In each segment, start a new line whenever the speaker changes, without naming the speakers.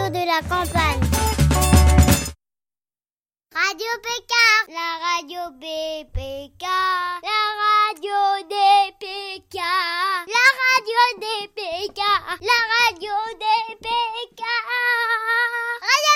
radio de la campagne. Radio PK, la radio BPK, la radio des PK, la radio des PK, la radio des PK, Radio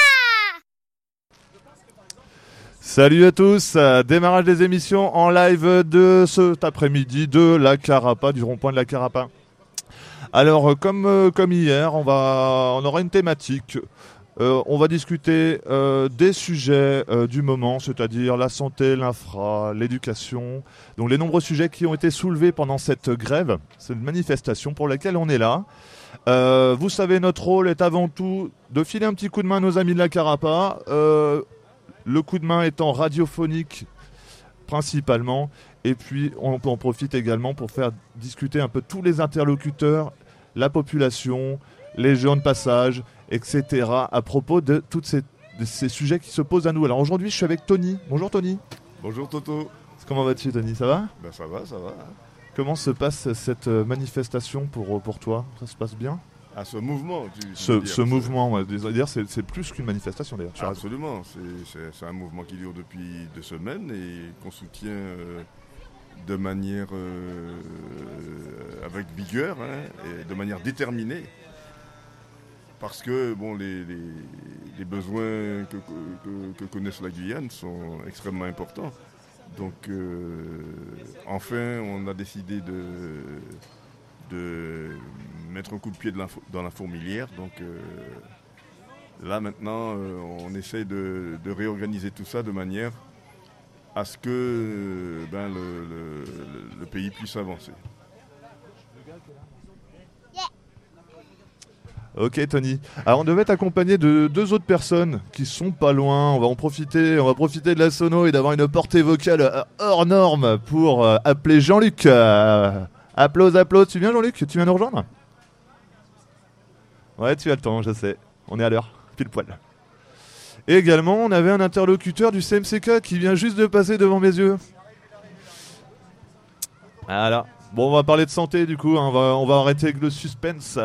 PK.
Salut à tous, démarrage des émissions en live de cet après-midi de la Carapa, du rond-point de la Carapa. Alors comme hier, on aura une thématique. On va discuter des sujets du moment, c'est-à-dire la santé, l'infra, l'éducation. Donc les nombreux sujets qui ont été soulevés pendant cette grève, cette manifestation pour laquelle on est là. Vous savez, notre rôle est avant tout de filer un petit coup de main à nos amis de la Carapa. Le coup de main étant radiophonique principalement. Et puis on en profite également pour faire discuter un peu tous les interlocuteurs, la population, les gens de passage, etc. à propos de tous ces sujets qui se posent à nous. Alors aujourd'hui, je suis avec Tony. Bonjour Tony.
Bonjour Toto.
Comment vas-tu Tony, ça va ?
Ben ça va.
Comment se passe cette manifestation pour toi ? Ça se passe bien ?
Ah, ce mouvement,
ce mouvement, ouais, d'ailleurs, c'est plus qu'une manifestation d'ailleurs.
Absolument, c'est un mouvement qui dure depuis 2 semaines et qu'on soutient de manière avec vigueur et de manière déterminée. Parce que bon, les besoins que connaissent la Guyane sont extrêmement importants. Donc enfin, on a décidé de mettre un coup de pied dans la fourmilière. Donc là maintenant, on essaie de réorganiser tout ça de manière à ce que le pays puisse avancer.
Ok Tony. Alors on devait être accompagné de 2 autres personnes qui sont pas loin. On va profiter de la sono et d'avoir une portée vocale hors norme pour appeler Jean-Luc. Applause. Tu viens Jean-Luc ? Tu viens nous rejoindre ? Ouais, tu as le temps, je sais. On est à l'heure, pile poil. Et également, on avait un interlocuteur du CMCK qui vient juste de passer devant mes yeux. Voilà. Bon, on va parler de santé du coup. On va arrêter avec le suspense.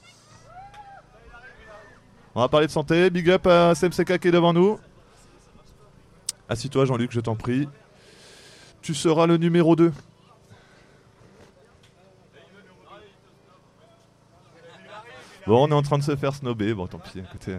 On va parler de santé. Big up à CMCK qui est devant nous. Assis-toi Jean-Luc, je t'en prie. Tu seras le numéro 2. Bon, on est en train de se faire snobber. Bon, tant pis, écoutez.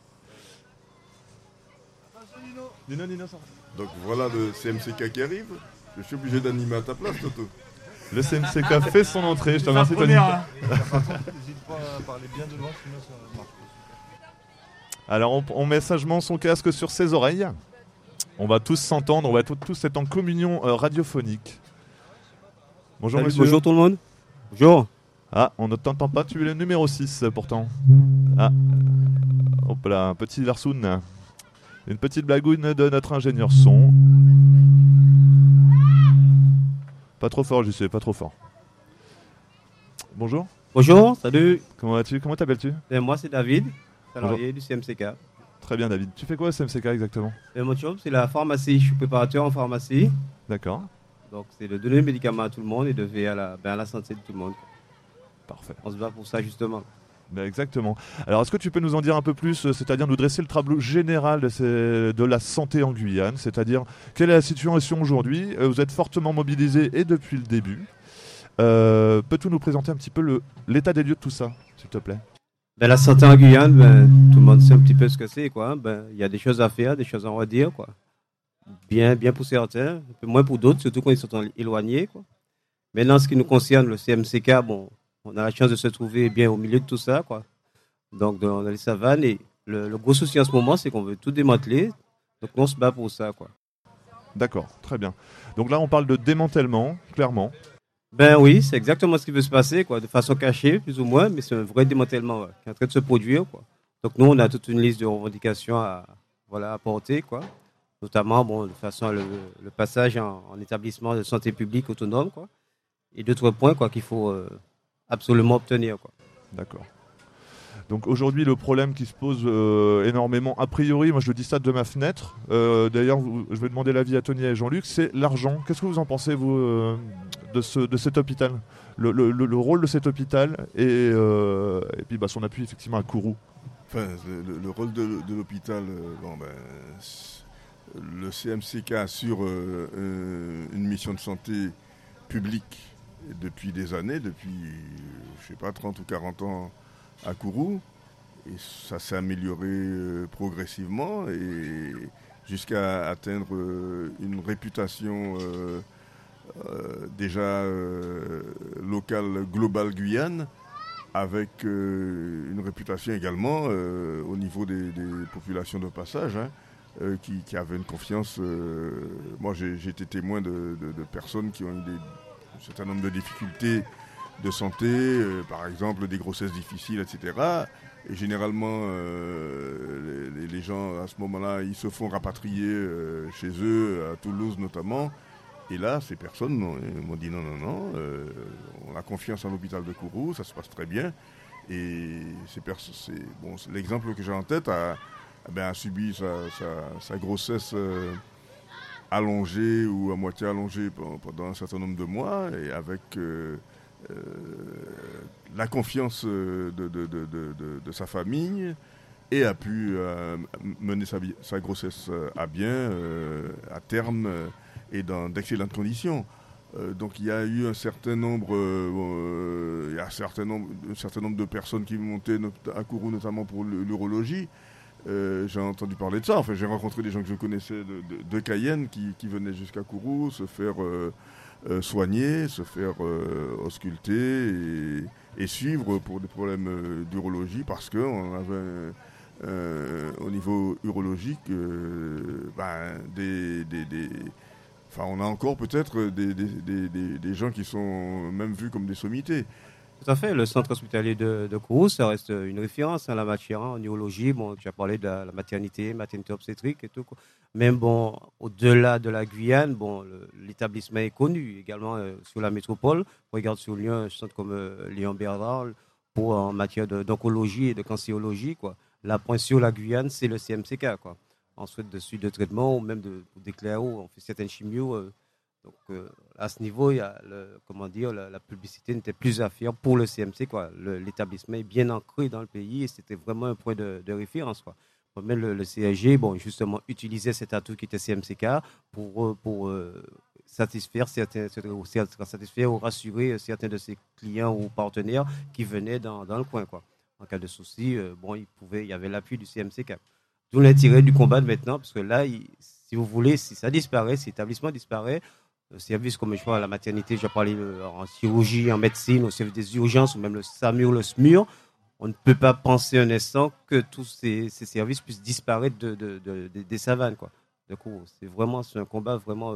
Nino, ça.
Donc voilà le CMCK qui arrive. Je suis obligé d'animer à ta place, Toto.
Le CMCK fait son entrée. Je te remercie, Tony.
N'hésite pas à parler bien de loin, sinon ça marche.
Alors, on met sagement son casque sur ses oreilles. On va tous s'entendre. On va tous être en communion radiophonique. Bonjour,
salut,
monsieur.
Bonjour tout le monde. Bonjour.
Ah, on ne t'entend pas, tu es le numéro 6 pourtant. Ah, hop là, un petit versoun. Une petite blagoune de notre ingénieur son. Pas trop fort, je sais, pas trop fort. Bonjour.
Bonjour, salut.
Comment vas-tu ? Comment t'appelles-tu ?
Moi c'est David, salarié du CMCK.
Très bien David. Tu fais quoi au CMCK exactement ?
Mon job c'est la pharmacie, je suis préparateur en pharmacie.
D'accord.
Donc c'est de donner le médicament à tout le monde et de veiller à la santé de tout le monde.
Parfait.
On se bat pour ça justement.
Ben exactement. Alors, est-ce que tu peux nous en dire un peu plus, c'est-à-dire nous dresser le tableau général de la santé en Guyane, c'est-à-dire quelle est la situation aujourd'hui ? Vous êtes fortement mobilisés et depuis le début. Peux-tu nous présenter un petit peu l'état des lieux de tout ça, s'il te plaît ?
La santé en Guyane, tout le monde sait un petit peu ce que c'est, quoi. Y a des choses à faire, des choses à redire, quoi. Bien pour certains, un peu moins pour d'autres, surtout quand ils sont éloignés, quoi. Maintenant, ce qui nous concerne, le CMCK, on a la chance de se trouver bien au milieu de tout ça, quoi. Donc, dans les savanes. Et le gros souci en ce moment, c'est qu'on veut tout démanteler. Donc, on se bat pour ça, quoi.
D'accord, très bien. Donc là, on parle de démantèlement, clairement.
Oui, c'est exactement ce qui veut se passer, quoi. De façon cachée, plus ou moins, mais c'est un vrai démantèlement qui est en train de se produire, quoi. Donc, nous, on a toute une liste de revendications à porter, quoi. Notamment, de façon, le passage en établissement de santé publique autonome, quoi. Et d'autres points, quoi, qu'il faut absolument obtenir, quoi.
D'accord. Donc aujourd'hui, le problème qui se pose énormément, a priori, moi je dis ça de ma fenêtre, d'ailleurs je vais demander l'avis à Tony et Jean-Luc, c'est l'argent. Qu'est-ce que vous en pensez, vous, de cet hôpital, le rôle de cet hôpital et puis son appui effectivement à Kourou.
Enfin, le rôle de l'hôpital, le CMCK assure une mission de santé publique depuis des années, depuis, je sais pas, 30 ou 40 ans à Kourou. Et ça s'est amélioré progressivement et jusqu'à atteindre une réputation déjà locale, globale Guyane, avec une réputation également au niveau des populations de passage, qui avaient une confiance. Moi, j'ai été témoin de personnes qui ont eu un certain nombre de difficultés de santé, par exemple des grossesses difficiles, etc. Et généralement, les gens, à ce moment-là, ils se font rapatrier chez eux, à Toulouse notamment. Et là, ces personnes m'ont dit non, on a confiance en l'hôpital de Kourou, ça se passe très bien. Et l'exemple que j'ai en tête a subi sa grossesse allongée ou à moitié allongée pendant un certain nombre de mois, et avec la confiance de sa famille, et a pu mener sa grossesse à bien, à terme, et dans d'excellentes conditions. Donc il y a eu un certain nombre de personnes qui montaient à Kourou, notamment pour l'urologie. J'ai entendu parler de ça. Enfin, j'ai rencontré des gens que je connaissais de Cayenne qui venaient jusqu'à Kourou se faire soigner, se faire ausculter et suivre pour des problèmes d'urologie, parce qu'on avait au niveau urologique on a encore peut-être des gens qui sont même vus comme des sommités.
Tout à fait. Le centre hospitalier de Kourou, ça reste une référence en la matière, en urologie. Bon, tu as parlé de la maternité obstétrique et tout, quoi. Même bon, au-delà de la Guyane, bon, l'établissement est connu également sur la métropole. On regarde sur Lyon, un centre comme Lyon-Bernard, en matière d'oncologie et de cancérologie, quoi. La pointe sur la Guyane, c'est le CMCK, quoi. Ensuite, de suite de traitement ou même des clairs, on fait certaines chimios. Donc, à ce niveau, il y a la publicité n'était plus à faire pour le CMC, quoi. L'établissement est bien ancré dans le pays et c'était vraiment un point de référence, quoi. Même le CSG, bon, justement, utilisait cet atout qui était CMCK pour satisfaire ou rassurer certains de ses clients ou partenaires qui venaient dans le coin, quoi. En cas de souci, il y avait l'appui du CMCK. D'où l'intérêt du combat de maintenant, parce que là, si vous voulez, si ça disparaît, si l'établissement disparaît, le service comme je vois à la maternité, j'ai parlé en chirurgie, en médecine, au service des urgences, ou même le SAMUR, le SMUR, on ne peut pas penser un instant que tous ces services puissent disparaître des savanes, quoi. Du coup, c'est un combat vraiment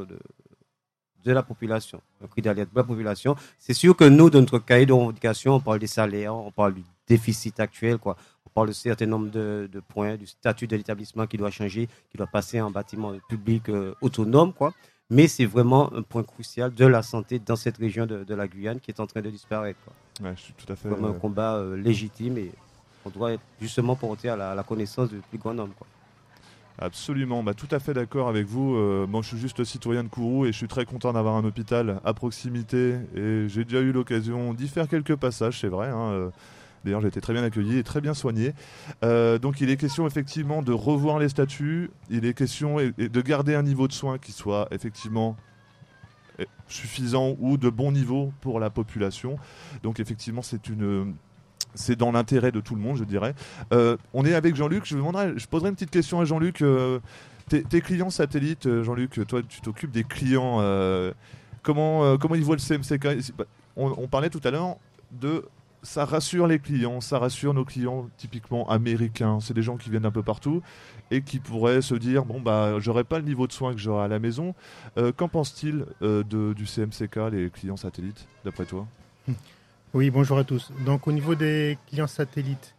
de la population, un cri d'alerte de la population. C'est sûr que nous, dans notre cahier de revendication, on parle des salaires, on parle du déficit actuel, quoi. On parle de certain nombre de points, du statut de l'établissement qui doit changer, qui doit passer en bâtiment public autonome, quoi. Mais c'est vraiment un point crucial de la santé dans cette région de la Guyane qui est en train de disparaître, quoi.
Ouais, je suis tout à fait.
Comme un combat légitime, et on doit être justement porté à la connaissance du plus grand nombre, quoi.
Absolument, tout à fait d'accord avec vous. Moi, je suis juste citoyen de Kourou et je suis très content d'avoir un hôpital à proximité. Et j'ai déjà eu l'occasion d'y faire quelques passages, c'est vrai. D'ailleurs, j'ai été très bien accueilli et très bien soigné. Donc, il est question effectivement de revoir les statuts. Il est question de garder un niveau de soins qui soit effectivement suffisant ou de bon niveau pour la population. Donc, effectivement, c'est dans l'intérêt de tout le monde, je dirais. On est avec Jean-Luc. Je poserai une petite question à Jean-Luc. Tes clients satellites, Jean-Luc, toi, tu t'occupes des clients. Comment ils voient le CMCK ? On parlait tout à l'heure de... Ça rassure les clients, ça rassure nos clients typiquement américains. C'est des gens qui viennent un peu partout et qui pourraient se dire j'aurais pas le niveau de soins que j'aurais à la maison. Qu'en pense-t-il du CMCK, les clients satellites, d'après toi ?
Oui, bonjour à tous. Donc au niveau des clients satellites,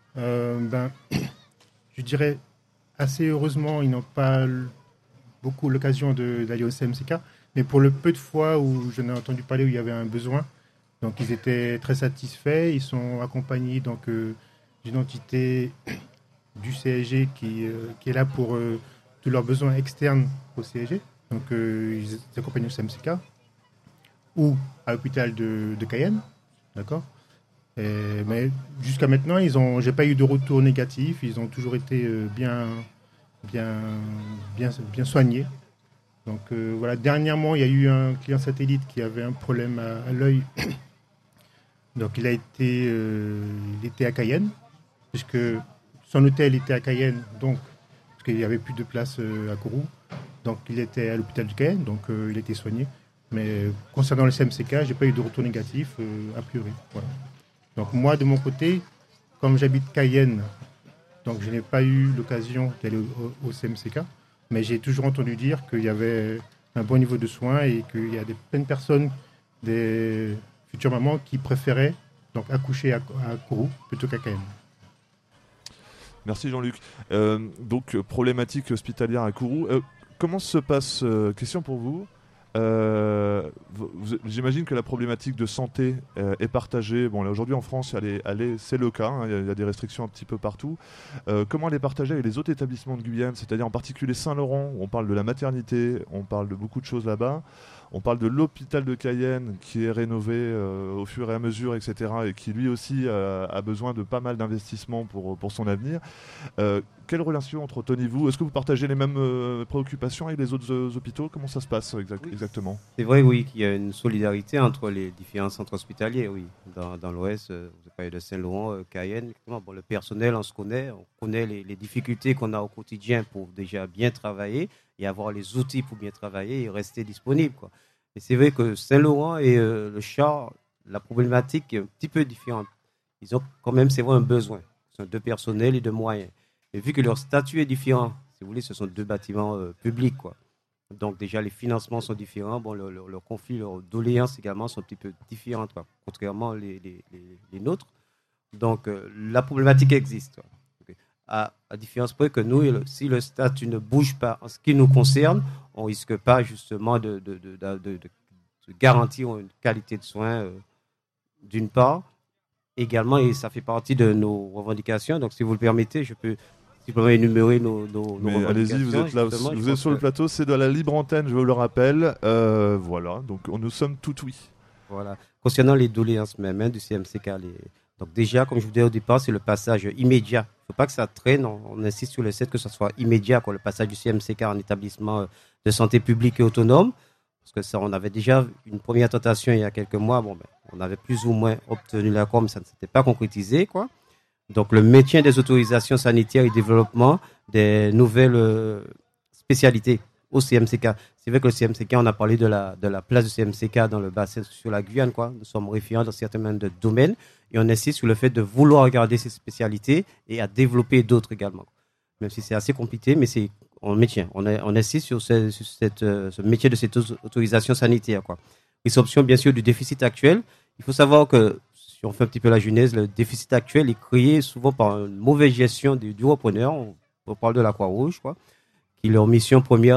je dirais assez heureusement, ils n'ont pas beaucoup l'occasion d'aller au CMCK, mais pour le peu de fois où je n'ai entendu parler où il y avait un besoin, donc ils étaient très satisfaits. Ils sont accompagnés d'une entité du CSG qui est là pour tous leurs besoins externes au CSG. Donc ils accompagnent au CMCK ou à l'hôpital de Cayenne. D'accord. Mais jusqu'à maintenant, j'ai pas eu de retour négatif. Ils ont toujours été bien soignés. Donc voilà, dernièrement, il y a eu un client satellite qui avait un problème à l'œil. Donc il était à Cayenne, puisque son hôtel était à Cayenne, donc parce qu'il n'y avait plus de place à Kourou. Donc il était à l'hôpital de Cayenne, donc il a été soigné. Mais concernant le CMCK, j'ai pas eu de retour négatif a priori. Voilà. Donc moi, de mon côté, comme j'habite Cayenne, donc je n'ai pas eu l'occasion d'aller au CMCK, mais j'ai toujours entendu dire qu'il y avait un bon niveau de soins et qu'il y a plein de personnes, des futures mamans, qui préféraient donc accoucher à Kourou plutôt qu'à Cayenne.
Merci Jean-Luc. Donc problématique hospitalière à Kourou. Comment se passe, question pour vous, j'imagine que la problématique de santé est partagée. Bon, là, aujourd'hui en France, c'est le cas, hein, il y a des restrictions un petit peu partout. Comment elle est partagée avec les autres établissements de Guyane, c'est-à-dire en particulier Saint-Laurent, où on parle de la maternité, on parle de beaucoup de choses là-bas. On parle de l'hôpital de Cayenne qui est rénové au fur et à mesure, etc. et qui lui aussi a besoin de pas mal d'investissements pour son avenir. Quelle relation entretenez-vous ? Est-ce que vous partagez les mêmes préoccupations avec les autres hôpitaux ? Comment ça se passe exactement ?
C'est vrai, oui, qu'il y a une solidarité entre les différents centres hospitaliers, oui. Dans l'Ouest, vous parlez de Saint-Laurent, Cayenne. Bon, le personnel, on connaît les difficultés qu'on a au quotidien pour déjà bien travailler et avoir les outils pour bien travailler et rester disponible, quoi. Et c'est vrai que Saint-Laurent et le Char, la problématique est un petit peu différente. Ils ont quand même, c'est vrai, un besoin. Ce sont deux personnels et deux moyens. Et vu que leur statut est différent, si vous voulez, ce sont deux bâtiments publics, quoi. Donc déjà, les financements sont différents. Bon, leurs conflits, leurs doléances également sont un petit peu différentes, quoi, contrairement les nôtres. Donc la problématique existe, quoi. Okay. À différence près que nous, si le statut ne bouge pas en ce qui nous concerne, on ne risque pas justement de garantir une qualité de soins d'une part. Également, et ça fait partie de nos revendications. Donc si vous le permettez, je peux simplement énumérer nos revendications.
Allez-y, vous êtes là, vous êtes sur le plateau, c'est de la libre antenne, je vous le rappelle. Voilà, donc nous sommes tout oui.
Voilà. Concernant les doléances même du CMCK, donc déjà, comme je vous disais au départ, c'est le passage immédiat. Il ne faut pas que ça traîne, on insiste sur le fait que ce soit immédiat, quoi, le passage du CMCK en établissement de santé publique et autonome. Parce que ça, on avait déjà une première tentation il y a quelques mois. Bon, on avait plus ou moins obtenu l'accord, mais ça ne s'était pas concrétisé, quoi. Donc, le maintien des autorisations sanitaires et développement des nouvelles spécialités au CMCK. C'est vrai que le CMCK, on a parlé de la place du CMCK dans le bassin sur la Guyane, quoi. Nous sommes référents dans certains domaines et on insiste sur le fait de vouloir regarder ces spécialités et à développer d'autres également. Même si c'est assez compliqué, mais on maintient. On insiste sur ce métier de cette autorisation sanitaire, quoi. Résorption, bien sûr, du déficit actuel. Il faut savoir que, si on fait un petit peu la genèse, le déficit actuel est créé souvent par une mauvaise gestion du repreneur. On parle de la Croix-Rouge, quoi. La mission première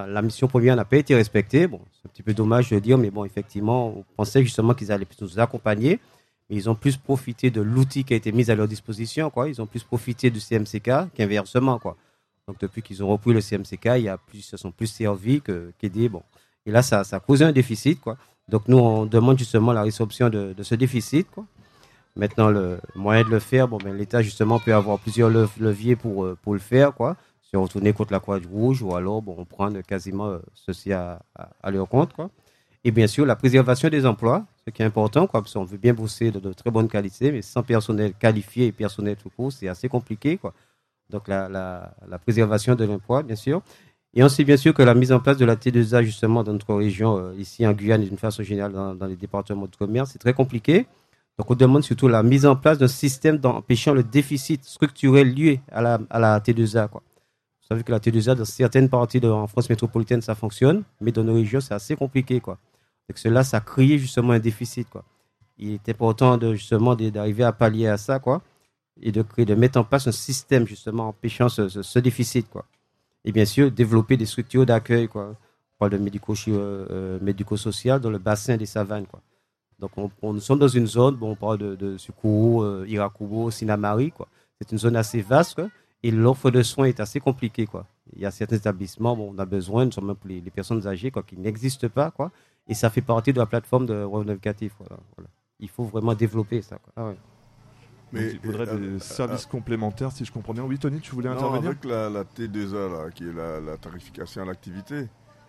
n'a pas été respectée. Bon, c'est un petit peu dommage de dire, mais bon, effectivement, on pensait justement qu'ils allaient nous accompagner. Mais ils ont plus profité de l'outil qui a été mis à leur disposition, quoi. Ils ont plus profité du CMCK qu'inversement, quoi. Donc, depuis qu'ils ont repris le CMCK, ils se sont plus servis qu'aidés. Bon. Et là, ça a causé un déficit, quoi. Donc, nous, on demande justement la résorption de ce déficit, quoi. Maintenant, le moyen de le faire, l'État, justement, peut avoir plusieurs leviers pour le faire, quoi. Si on retourne contre la Croix-Rouge ou alors, on prend quasiment ceci à leur compte, quoi. Et bien sûr, la préservation des emplois, ce qui est important, quoi, parce qu'on veut bien bosser de très bonne qualité, mais sans personnel qualifié et personnel tout court, c'est assez compliqué, quoi. Donc, la préservation de l'emploi, bien sûr. Et on sait bien sûr que la mise en place de la T2A, justement, dans notre région, ici en Guyane et d'une façon générale dans les départements de commerce, c'est très compliqué. Donc, on demande surtout la mise en place d'un système d'empêchant le déficit structurel lié à la T2A, quoi. Vous savez que la T2A, dans certaines parties en France métropolitaine, ça fonctionne, mais dans nos régions, c'est assez compliqué, quoi. Donc, cela, ça a créé justement un déficit, quoi. Il est important d'arriver à pallier à ça, quoi, et de mettre en place un système, justement, empêchant ce déficit, quoi. Et bien sûr, développer des structures d'accueil, quoi. On parle de médico-social dans le bassin des savanes, quoi. Donc, nous sommes dans une zone, on parle de Sukourou, Irakubo, Sinamari, quoi. C'est une zone assez vaste, quoi. Et l'offre de soins est assez compliquée, quoi. Il y a certains établissements, on a besoin, nous sommes même pour les personnes âgées, quoi, qui n'existent pas, quoi. Et ça fait partie de la plateforme de revendicatif, voilà. il faut vraiment développer ça, quoi. Ah ouais.
Mais il faudrait des services complémentaires, si je comprends bien. Oui, Tony, tu voulais intervenir?
Avec la T2A, là, qui est la tarification à l'activité,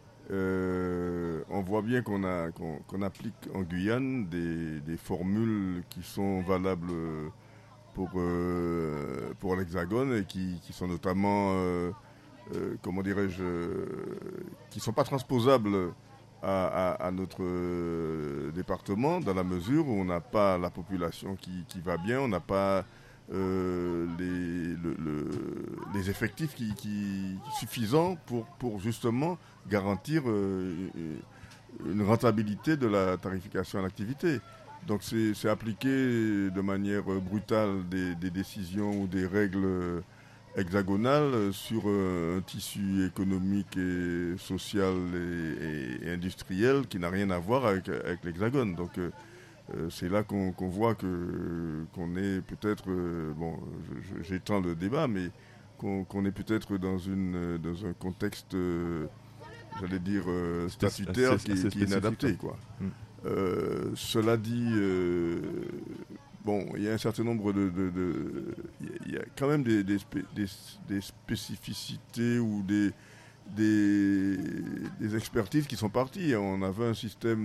on voit bien qu'on applique en Guyane des formules qui sont valables pour l'Hexagone et qui sont notamment, comment dirais-je, qui ne sont pas transposables à notre département, dans la mesure où on n'a pas la population qui va bien, on n'a pas les effectifs suffisants pour justement garantir une rentabilité de la tarification à l'activité. Donc c'est appliquer de manière brutale des décisions ou des règles hexagonale sur un tissu économique et social et industriel qui n'a rien à voir avec l'Hexagone. Donc c'est là qu'on voit qu'on est peut-être, j'étends le débat, mais qu'on est peut-être dans un contexte, j'allais dire, statutaire qui est inadapté, quoi. Cela dit, il y a un certain nombre il y a quand même des spécificités ou des expertises qui sont parties. On avait un système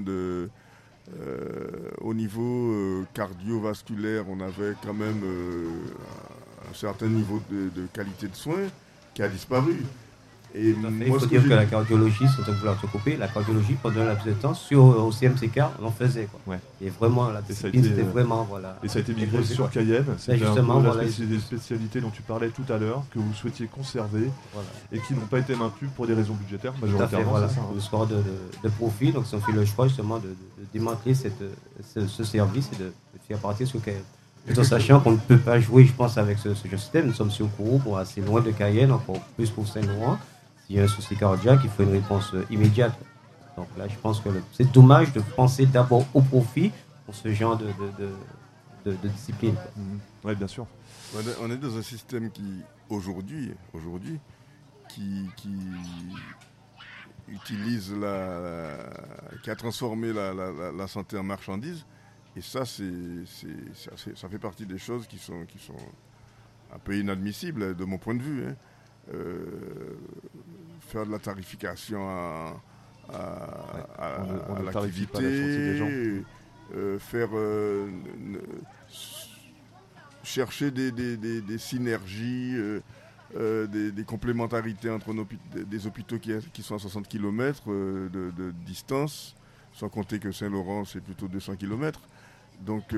au niveau cardiovasculaire, on avait quand même un certain niveau de qualité de soins qui a disparu.
Et il faut dire que la cardiologie, sans vouloir te couper, la cardiologie pendant un laps de temps au CMCK, on en faisait, quoi. Ouais. Et vraiment, la discipline, c'était vraiment, voilà.
Et ça a été migré sur Cayenne. C'est justement des spécialités dont tu parlais tout à l'heure, que vous souhaitiez conserver, voilà, et qui n'ont pas été maintenues pour des raisons budgétaires majoritairement.
Voilà, le score de profit. Donc, ils ont fait le choix justement de démanteler ce service et de faire partir sur Cayenne. Tout en sachant qu'on ne peut pas jouer, je pense, avec ce système. Nous sommes sur Kourou, assez loin de Cayenne, encore plus pour Saint-Laurent. S'il y a un souci cardiaque, il faut une réponse immédiate. Donc là, je pense que c'est dommage de penser d'abord au profit pour ce genre de discipline.
Oui, bien sûr.
On est dans un système qui, aujourd'hui, qui utilise qui a transformé la santé en marchandise. Et ça, ça fait partie des choses qui sont un peu inadmissibles de mon point de vue, hein. Faire de la tarification à l'activité, chercher des synergies, des complémentarités entre des hôpitaux qui sont à 60 km de distance, sans compter que Saint-Laurent c'est plutôt 200 km. Donc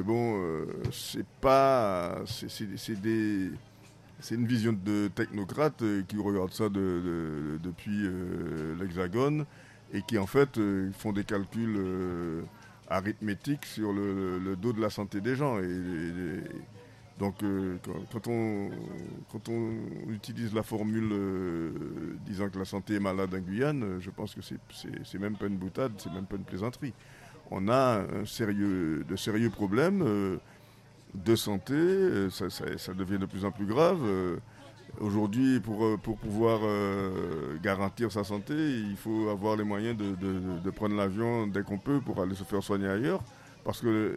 c'est une vision de technocrates qui regardent ça depuis l'Hexagone et qui en fait font des calculs arithmétiques sur le dos de la santé des gens. Donc quand on utilise la formule disant que la santé est malade en Guyane, je pense que c'est même pas une boutade, c'est même pas une plaisanterie. On a de sérieux problèmes de santé, ça devient de plus en plus grave. Aujourd'hui, pour pouvoir garantir sa santé, il faut avoir les moyens de prendre l'avion dès qu'on peut pour aller se faire soigner ailleurs. Parce que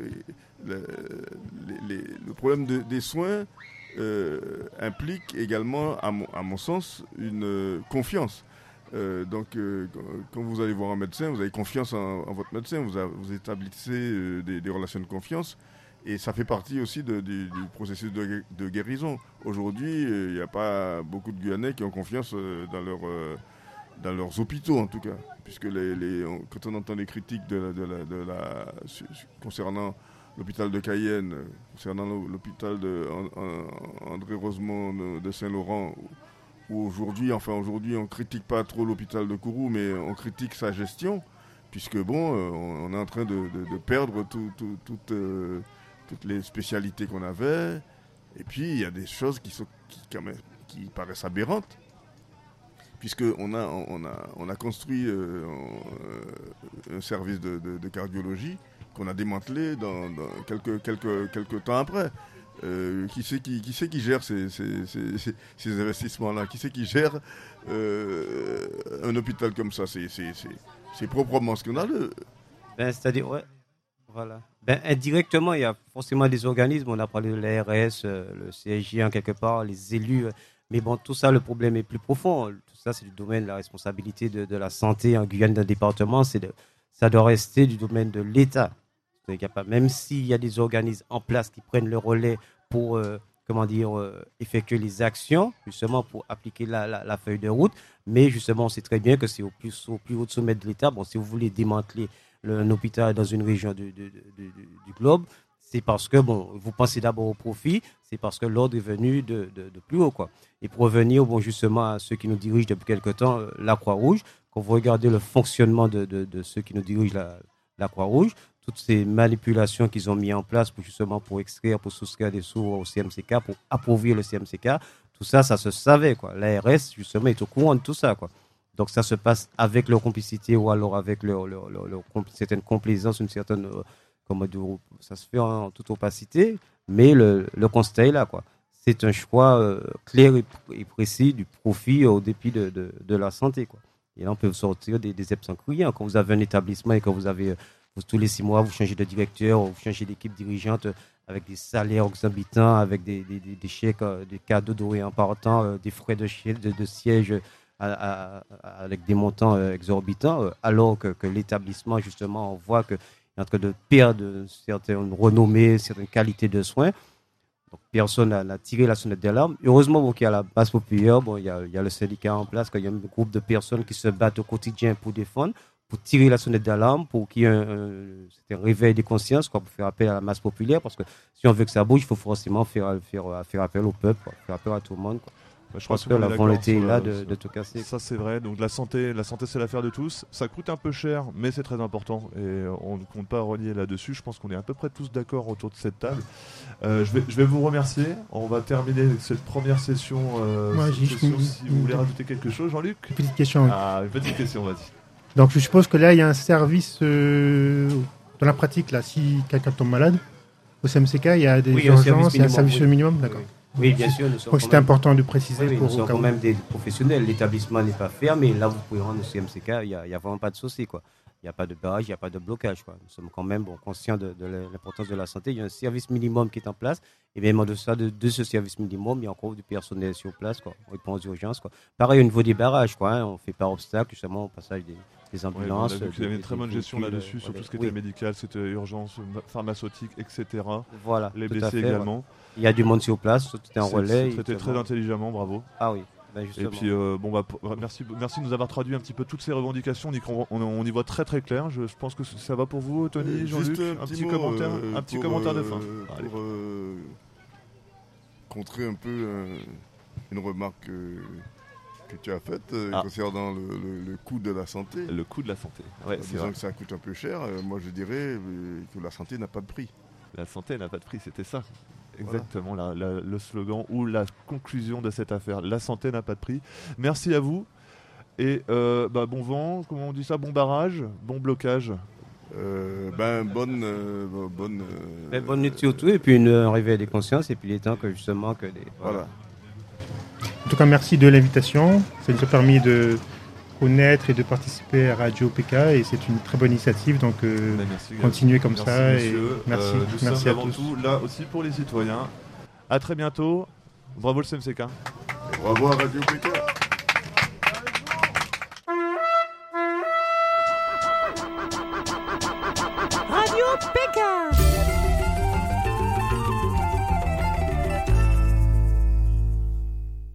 le problème des soins implique également, à mon sens, une confiance. Donc, quand vous allez voir un médecin, vous avez confiance en votre médecin, vous établissez des relations de confiance. Et ça fait partie aussi du processus de guérison. Aujourd'hui, il n'y a pas beaucoup de Guyanais qui ont confiance dans leurs hôpitaux, en tout cas. Puisque quand on entend les critiques concernant l'hôpital de Cayenne, concernant l'hôpital André Rosemont de Saint-Laurent, où aujourd'hui, on ne critique pas trop l'hôpital de Kourou, mais on critique sa gestion, puisque on est en train de perdre toutes les spécialités qu'on avait. Et puis il y a des choses qui paraissent aberrantes, puisqu'on a construit un service de cardiologie qu'on a démantelé dans quelques temps après. Qui c'est qui gère ces investissements-là? Qui c'est qui gère un hôpital comme ça? C'est proprement scandaleux.
C'est-à-dire, ouais. Voilà. Ben, indirectement, il y a forcément des organismes. On a parlé de l'ARS, le CSJ en quelque part, les élus. Mais bon, tout ça, le problème est plus profond. Tout ça, c'est du domaine de la responsabilité de la santé en Guyane, d'un département. Ça doit rester du domaine de l'État. Même s'il y a des organismes en place qui prennent le relais pour effectuer les actions, justement pour appliquer la feuille de route. Mais justement, on sait très bien que c'est au plus haut sommet de l'État. Bon, si vous voulez démanteler un hôpital dans une région du globe, c'est parce que vous pensez d'abord au profit, c'est parce que l'ordre est venu de plus haut, quoi. Et pour revenir justement à ceux qui nous dirigent depuis quelque temps, la Croix-Rouge, quand vous regardez le fonctionnement de ceux qui nous dirigent la Croix-Rouge, toutes ces manipulations qu'ils ont mis en place pour extraire, pour souscrire des sous au CMCK, pour appauvrir le CMCK, tout ça, ça se savait, quoi. L'ARS, justement, est au courant de tout ça, quoi. Donc ça se passe avec leur complicité ou alors avec leur certaine complaisance, une certaine, ça se fait en toute opacité, mais le constat est là, quoi. C'est un choix clair et précis du profit au dépit de la santé, quoi. Et là, on peut sortir des absents criants. Quand vous avez un établissement et que vous avez, tous les 6 mois, vous changez de directeur, vous changez d'équipe dirigeante avec des salaires exorbitants, avec des chèques, des cadeaux dorés importants, des frais de siège, avec des montants exorbitants, alors que l'établissement, justement, on voit qu'il est en train de perdre certaines renommées, certaines qualités de soins. Donc, personne n'a tiré la sonnette d'alarme. Heureusement qu'il y a la base populaire, il y a le syndicat en place, qu'il y a un groupe de personnes qui se battent au quotidien pour défendre, pour tirer la sonnette d'alarme, pour qu'il y ait un réveil des consciences, pour faire appel à la masse populaire, parce que si on veut que ça bouge, il faut forcément faire appel au peuple, faire appel à tout le monde, quoi. Je pense que la volonté est là de tout casser.
Ça, c'est vrai. Donc la santé, c'est l'affaire de tous. Ça coûte un peu cher, mais c'est très important. Et on ne compte pas renier là-dessus. Je pense qu'on est à peu près tous d'accord autour de cette table. Je vais vous remercier. On va terminer avec cette première session. Si vous voulez rajouter quelque chose, Jean-Luc.
Une petite question.
Une petite question, vas-y.
Donc je suppose que là, il y a un service dans la pratique. Là, si quelqu'un tombe malade, au CMCK, il y a des urgences, il y a un service minimum. D'accord.
Oui, bien sûr.
Donc c'était important de préciser.
Oui, nous sommes quand même des professionnels. L'établissement n'est pas fermé. Là, vous pouvez rendre au CMCK. Il n'y a vraiment pas de souci, quoi. Il n'y a pas de barrage, il n'y a pas de blocage, quoi. Nous sommes quand même conscients de l'importance de la santé. Il y a un service minimum qui est en place. Et même en deçà de ce service minimum, il y a encore du personnel sur place, quoi. On répond aux urgences, quoi. Pareil au niveau des barrages, quoi. On fait par obstacle, justement, au passage des ambulances.
On a vu qu'il y avait une très bonne gestion là-dessus, sur tout ce qui était médical, c'était urgence, pharmaceutique, etc.
Voilà.
Les blessés également.
Il y a du monde sur place, tout est en relais.
C'était très intelligemment, bravo.
Ah oui.
Et puis, merci de nous avoir traduit un petit peu toutes ces revendications. On y voit très très clair. Je pense que ça va pour vous, Tony, Jean-Luc. Un petit commentaire de fin.
Pour contrer un peu une remarque que tu as faite concernant le coût de la santé.
Le coût de la santé. Ouais, c'est vrai
que ça coûte un peu cher. Moi, je dirais que la santé n'a pas de prix.
La santé n'a pas de prix, c'était ça. Exactement, voilà. Le slogan ou la conclusion de cette affaire. La santé n'a pas de prix. Merci à vous. Et bon vent, comment on dit ça, bon barrage, bon blocage.
Bonne
nuit surtout, et puis un réveil des consciences, et puis il est temps que justement
Voilà.
En tout cas, merci de l'invitation. Ça nous a permis de connaître et de participer à Radio PK, et c'est une très bonne initiative, donc continuez comme ça.
Merci,
et merci
à
tous.
Tout là aussi pour les citoyens. À très bientôt. Bravo le CMCK.
Bravo à Radio PK.